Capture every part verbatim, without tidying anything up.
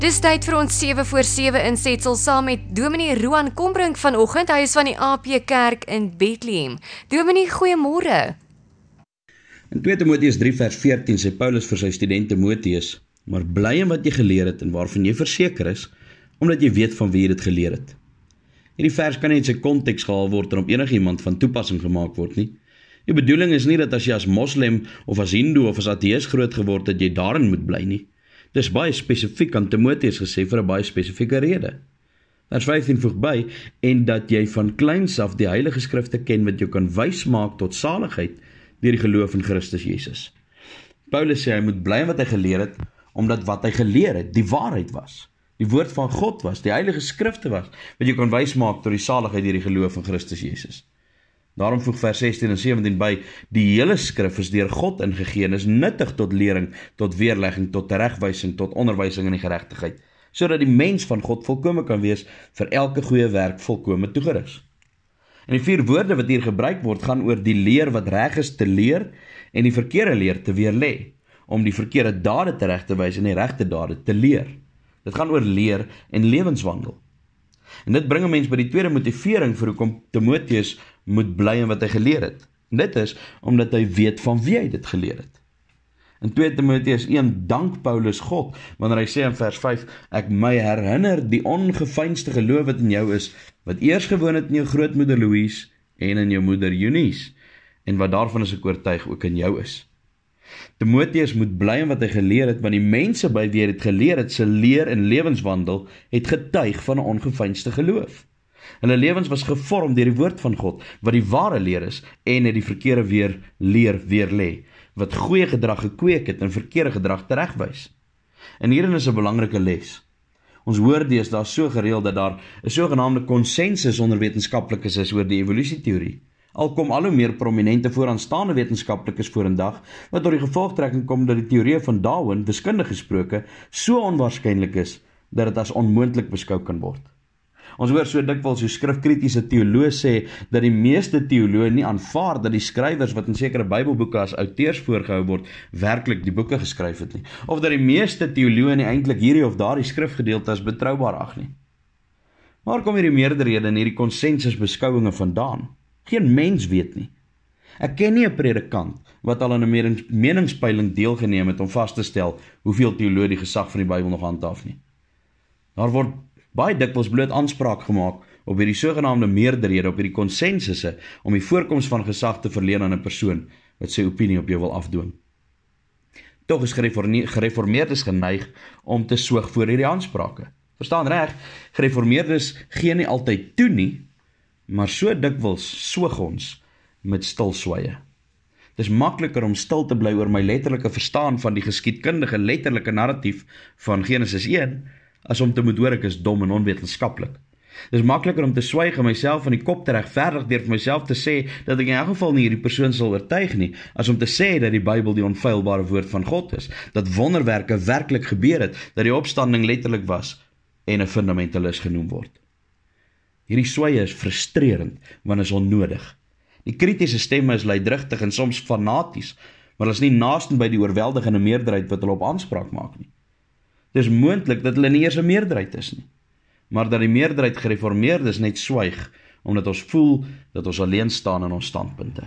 Dis tyd vir ons sewe voor sewe insetsel saam met Dominee Roan Kombrink vanoggend. Hy is van die A P Kerk in Bethlehem. Dominee, goeiemôre. In twee Timoteus drie vers veertien sê Paulus vir sy student Timoteus: "Maar bly in wat jy geleer het en waarvan jy verseker is, omdat jy weet van wie jy dit geleer het." Hierdie vers kan nie in sy konteks gehaal word en op enige iemand van toepassing gemaak word nie. Die bedoeling is nie dat as jy as moslim of as hindoe of as ateïs groot geword het, jy daarin moet bly nie. Dis baie spesifiek aan Timoteus gesê vir 'n baie spesifieke rede. Vers vyftien voeg by, en dat jy van kleins af die heilige skrifte ken wat jou kan wys maak tot saligheid deur die geloof in Christus Jesus. Paulus sê hy moet bly in wat hy geleer het, omdat wat hy geleer het, die waarheid was. Die woord van God was, die heilige skrifte was, wat jou kan wys maak tot die saligheid deur die geloof in Christus Jesus. Daarom voeg vers sestien en sewentien by, die hele skrif is deur God ingegee en is nuttig tot lering, tot weerlegging, tot teregwysing, tot onderwysing in die geregtigheid, sodat die mens van God volkome kan wees, vir elke goeie werk volkome toegerus. En die vier woorde wat hier gebruik word, gaan oor die leer wat reg is te leer, en die verkeerde leer te weerlê, om die verkeerde dade terecht te wys en die regte dade te leer. Dit gaan oor leer en lewenswandel. En dit bring 'n mens by die tweede motivering vir hoekom Timoteus moet bly in wat hy geleer het. En dit is omdat hy weet van wie hy dit geleer het. In twee Timoteus een dank Paulus God, wanneer hy sê in vers vyf, ek my herinner die ongeveinsde geloof wat in jou is, wat eers gewoon het in jou grootmoeder Louise en in jou moeder Eunice, en wat daarvan is ek oortuig ook in jou is. Timoteus moet bly in wat hy geleer het, want die mense by wie hy dit geleer het, se leer en lewenswandel, het getuig van 'n ongeveinsde geloof. Hulle lewens was gevorm deur die woord van God, wat die ware leer is, en het die verkeerde weer leer weerlê, wat goeie gedrag gekweek het en verkeerde gedrag teregwys. En hierin is 'n belangrike les. Ons hoor deesdae so gereeld dat daar 'n sogenaamde konsensus onder wetenskaplikes is oor die evolusieteorie. Al kom al hoe meer prominente vooraanstaande wetenskaplikes vorendag, wat tot die gevolgtrekking kom dat die teorie van Darwin, wiskundig gesproke, so onwaarskynlik is, dat dit as onmoontlik beskou kan word. Ons hoor so dikwels hoe skrifkritiese teoloë sê, dat die meeste teoloë nie aanvaar dat die skrywers wat in sekere Bybelboeke as auteurs voorgehou word, werklik die boeke geskryf het nie, of dat die meeste teoloë nie eintlik hierdie of daardie skrifgedeelte as betroubaar ag nie. Waar kom hierdie meerderhede in hierdie konsensusbeskouinge vandaan? Geen mens weet nie. Ek ken nie 'n predikant wat al aan 'n meningspeiling deelgeneem het om vas te stel hoeveel teoloë die gesag van die Bybel nog handhaaf nie. Daar word baie dikwels bloot aanspraak gemaak op hierdie sogenaamde meerderhede, op hierdie konsensusse, om die voorkoms van gesag te verleen aan 'n persoon wat sy opinie op jou wil afdwing. Tog is gereformeerdes geneig om te soog voor hierdie aansprake. Verstaan reg, gereformeerdes gee nie altyd toe nie, maar so dikwels soog ons met stilswye. Dis makliker om stil te bly oor my letterlike verstaan van die geskiedkundige letterlike narratief van Genesis een, as om te moet hoor ek is dom en onwetenskaplik. Dis makliker om te swyg en myself van die kop te regverdig deur vir myself te sê dat ek in elk geval nie hierdie persoon sal oortuig nie, as om te sê dat die Bybel die onfeilbare woord van God is, dat wonderwerke werklik gebeur het, dat die opstanding letterlik was en 'n fundamentalis genoem word. Hierdie swye is frustrerend, want is onnodig. Die kritiese stemme is luidrigtig en soms fanaties, maar hulle is nie naaste by die oorweldigende meerderheid wat hulle op aanspraak maak nie. Dis moontlik dat hulle nie eers 'n meerderheid is nie, maar dat die meerderheid gereformeerdes net swyg, omdat ons voel dat ons alleen staan in ons standpunte.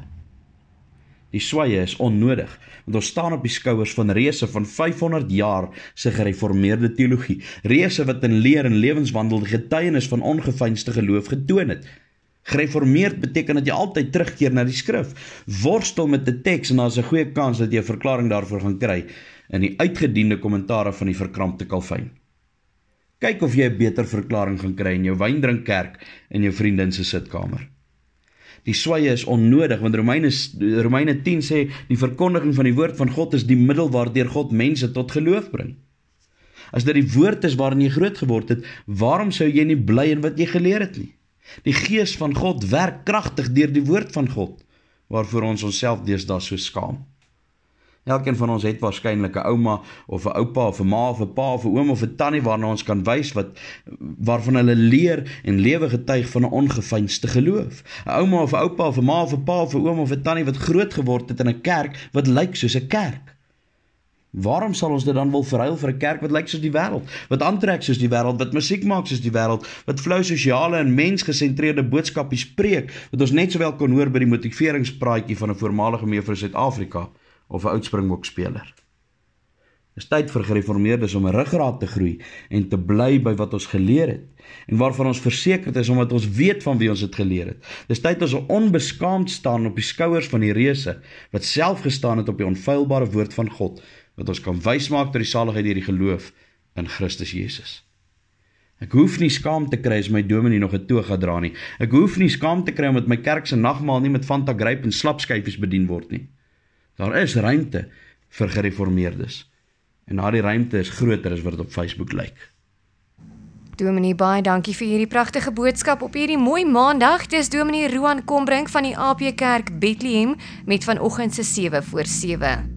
Die swye is onnodig, want ons staan op die skouers van reëse van vyfhonderd jaar se gereformeerde teologie, reëse wat in leer en lewenswandel die getuienis van ongeveinsde geloof getoon het. Gereformeerd beteken dat jy altyd terugkeer na die skrif, worstel met die teks en daar is 'n goeie kans dat jy 'n verklaring daarvoor gaan kry in die uitgediende kommentare van die verkrampte Calvin. Kyk of jy 'n beter verklaring gaan kry in jou wyndrinkkerk en jou vriendin se sitkamer. Die swye is onnodig, want Romeine, Romeine tien sê, die verkondiging van die woord van God is die middel waardeur God mense tot geloof bring. As dit die woord is waarin jy groot geword het, waarom sou jy nie bly in wat jy geleer het nie? Die gees van God werk kragtig deur die woord van God, waarvoor ons onsself deesdae so skaam. Elkeen van ons het waarskynlik 'n ouma, of 'n oupa, of 'n ma, of 'n pa, of 'n oom, of 'n tannie waarna ons kan wys wat, waarvan hulle leer en lewe getuig van 'n ongeveinsde geloof. 'n Ouma, of 'n oupa, of 'n ma, of 'n pa, of 'n oom, of 'n tannie wat groot geword het in 'n kerk wat lyk soos 'n kerk. Waarom sal ons dit dan wil verruil vir 'n kerk wat lyk soos die wêreld, wat aantrek soos die wêreld, wat musiek maak soos die wêreld, wat flou sosiale en mensgesentreerde boodskappe spreek, wat ons net sowel kon hoor by die motiveringspraatjie van 'n voormalige mevrou Suid-Afrika of 'n oud springbokspeler? Dis tyd vir gereformeerdes om 'n ruggraat te groei en te bly by wat ons geleer het en waarvan ons versekerd is omdat ons weet van wie ons het geleer het. Dis tyd ons onbeskaamd staan op die skouers van die reuse wat self gestaan het op die onfeilbare woord van God wat ons kan wysmaak tot die saligheid deur die geloof in Christus Jesus. Ek hoef nie skaam te kry as my dominee nog 'n toga dra nie. Ek hoef nie skaam te kry omdat my kerk se nagmaal nie met Fanta Grape en slapskyfies bedien word nie. Daar is ruimte vir gereformeerdes. En daardie ruimte is groter as wat dit op Facebook lyk. Dominee, baie dankie vir hierdie pragtige boodskap op hierdie mooi maandag. Dis Dominee Roan Kombrink van die A P Kerk Bethlehem met vanoggend se sewe voor sewe.